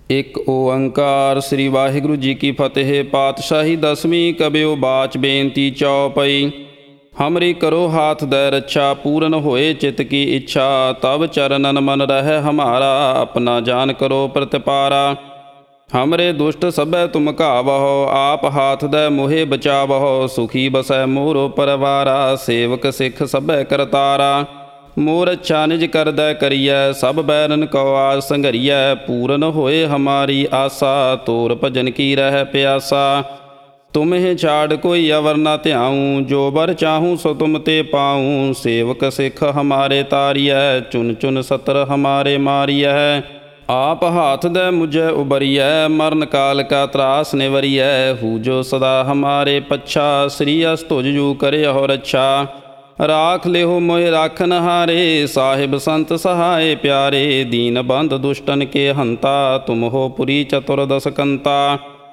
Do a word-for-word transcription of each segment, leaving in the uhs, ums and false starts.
ਇੱਕ ਓੰਕਾਰ। ਸ੍ਰੀ ਵਾਹਿਗੁਰੂ ਜੀ ਕੀ ਫਤਿਹ। ਪਾਤਸ਼ਾਹੀ ਦਸਵੀਂ ਕਬਿਓ ਬਾਚ ਬੇਨਤੀ ਚੌਪਈ। हमरी करो हाथ दय रक्षा, पूरन होए चित की इच्छा। तब चरणन मन रह हमारा, अपना जान करो प्रतिपारा। हमरे दुष्ट सबै तुम घावहो, आप हाथ दय मोहे बचावहो। सुखी बसै मोरो परवारा, सेवक सिख सबै करतारा। मोर अच्छा निज कर दय करियै, सब बैरन को आज संघरियै। पूरन होए हमारी आसा, तोर भजन की रह प्यासा। तुम्हें छाड़ कोई अवर न ध्याऊँ, जो बर चाहूँ सो तुम ते पाऊँ। सेवक सिख हमारे तारियै, चुन चुन सतर हमारे मारियै। आप हाथ दे मुझे उबरियै, मरण काल का त्रास निवरियै। हूजो सदा हमारे पच्छा, श्री अस तुझ जू करे हो रक्षा। राख लेहो मोहि राखन हारे, साहिब संत सहाय प्यारे। दीन बंध दुष्टन के हंता, तुम हो पुरी चतुर्दश कंता।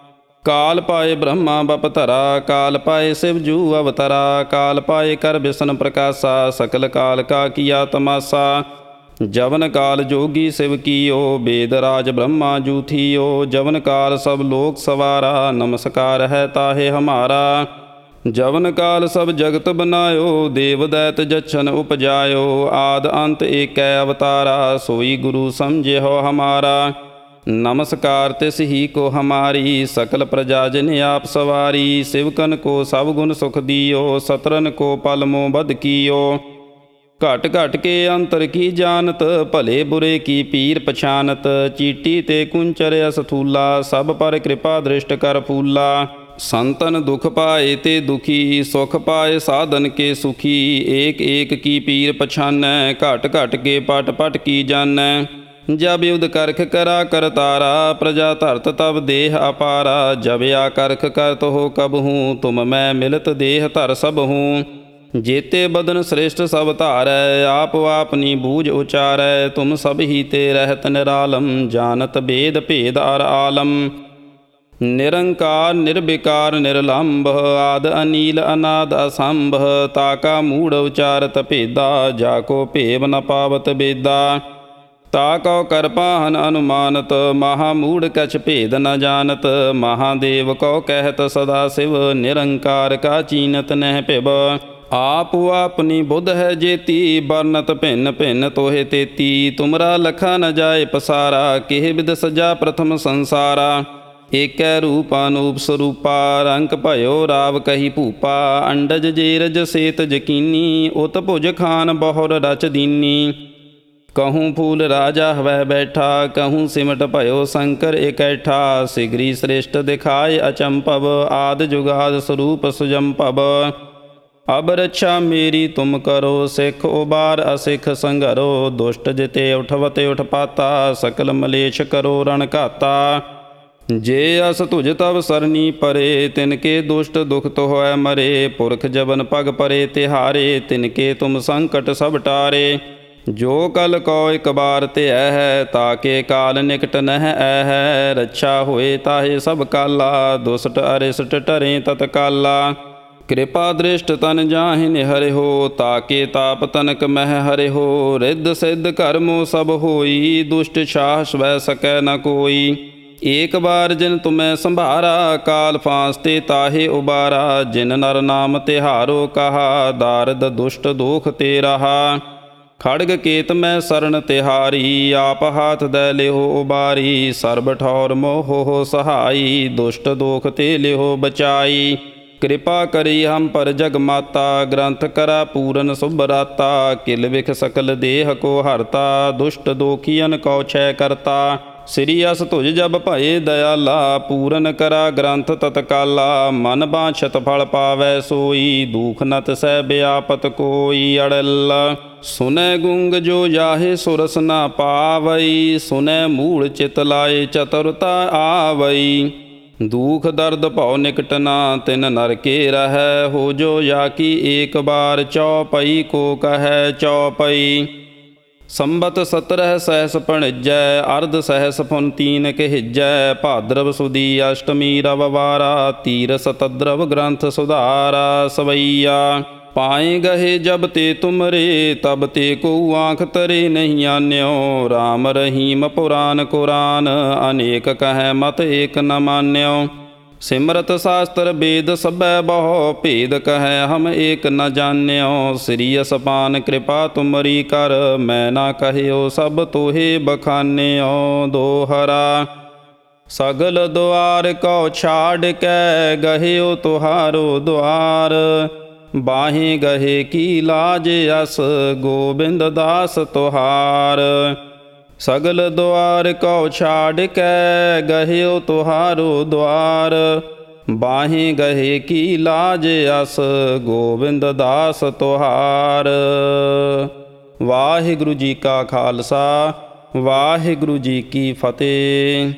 काल पाए ब्रह्मा बपतरा, काल पाए शिव जू अवतरा। काल पाए कर बिसन प्रकाशा, सकल काल का किया तमाशा। जवन काल जोगी शिव कियो, वेद राज ब्रह्मा जू थियो। जवन काल सब लोक सवारा, नमस्कार है ताहे हमारा। जवन काल सब जगत बनायो, देव दैत जच्छन उपजायो। आद अंत एकै अवतारा, सोई गुरु समझे हो हमारा। नमस्कार तिस ही को हमारी, सकल प्रजा जिन आप सवारी। शिवकन को सब गुण सुख दियो, सतरन को पल मोह बद कियो। घट घट के अंतर की जानत, भले बुरे की पीर पछानत। चीटी ते कुंचर असथूला, सब पर कृपा दृष्ट कर फूला। संतन दुख पाए ते दुखी, सुख पाए साधन के सुखी। एक एक की पीर पछानै, घट घट के पट पट की जानै। जब युद्ध करख करा करतारा, प्रजा धरत तब देह अपारा। जब या करख करत हो कब हूँ, तुम मैं मिलत देह धर सब हूँ। जेते बदन श्रेष्ठ सब धारै, आप आपनी बूझ उचारै। तुम सब ही ते रहत निरालम, जानत भेद भेद अर आलम। निरंकार निर्विकार निर्लंभ, आद अनील अनाद असंभ। ताका मूढ़ उचारत भेदा, जाको भेव न पावत बेदा। ताकौ कर पाहन अनुमानत, महामूढ़ कछ भेद न जानत। महादेव को कहत सदा शिव, निरंकार का चीनत नह पिब। आप अपनी बुध है जेती, बरनत भिन्न भिन्न तोहे तेती। तुमरा लखा न जाए पसारा, केह विद सजा प्रथम संसारा। एकै रूप अनूप स्वरूपा, रंक भयो राव कही भूपा। अंडज जेरज सेत जकीनी, उत भुज खान बहुर रच दीनी। कहूँ फूल राजा हवै बैठा, कहूँ सिमट भयो शंकर इकैठा। सिगरी श्रेष्ठ दिखाए अचंपव, आद जुगाद स्वरूप सुजंपव। अब रक्षा मेरी तुम करो, सिख उबार असिख संघरो। दुष्ट जिते उठवते उठपाता, सकल मलेश करो रण घाता। जे अस तुझ तब सरनी परे, तिनके दुष्ट दुख तो होय मरे। पुरख जबन पग परे तिहारे, तिनके तुम संकट सब टारे। जो कल को एक बार ते है, ताके काल निकट नह ऐ। रक्षा होए ताहे सब काला, दुष्ट अरिष्ट टरे तत्काला। कृपा दृष्ट तन जाहि निहरे हो, ताके ताप तनक मह हरे हो। रिद्ध सिद्ध कर्मो सब होई, दुष्ट साहस वह सकै न कोई। एक बार जिन तुम्हें संभारा, काल फांसते ताहे उबारा। जिन नर नाम तिहारो कहा, दारद दुष्ट दोख ते रहा। खड़ग केत मैं शरण तिहारी, आप हाथ दे लेहो उबारी। सर्ब ठौर मोह हो सहाई, दुष्ट दोख ते लेहो बचाई। कृपा करी हम पर जग माता, ग्रंथ करा पूरन सुभराता। किल विख सकल देह को हरता, दुष्ट दोखियन कौ क्षय करता। श्री अस तुझ जब भये दयाला, पूरन करा ग्रंथ तत्काला। मन बांछत फल पावै सोई, दुख नत सह व्यापत कोई। अड़ल सुनै गुंग जो जाहे सुरस न पावई, सुनै मूढ़ चित लाए चतुरता आवई। दुख दर्द भौ निकट ना, तिन नर के रहै। हो जो या की एक बार, चौपई को कहै चौपई। संबत सत्रह सहस पणिजै, अर्ध सहस फुन तीन कहिजै। भाद्रव सुदी अष्टमी रववारा, तीर सतद्रव ग्रंथ सुधारा। सवैया पाए गहे जब ते तुमरे तब ते को आँख तरे नहीं आन्यो। राम रहीम पुराण कुरान अनेक कहे मत एक न मान्यो। सिमरत शास्त्र वेद सबै बहु भेद कहे हम एक न जान्यो। श्री असपान कृपा तुमरी कर मैं ना कहियो सब तोहे बखान्यो। दोहरा सगल द्वार को छाड़ कै गहियो तुहारो द्वार। बाहें गहे की लाज अस गोबिंद दास तुहार। सगल द्वार को छाड़ कै गहियो तुहारो द्वार। बाहें गहे की लाज अस गोबिंद दास तुहार। वाहिगुरु जी का खालसा वाहिगुरु जी की फतेह।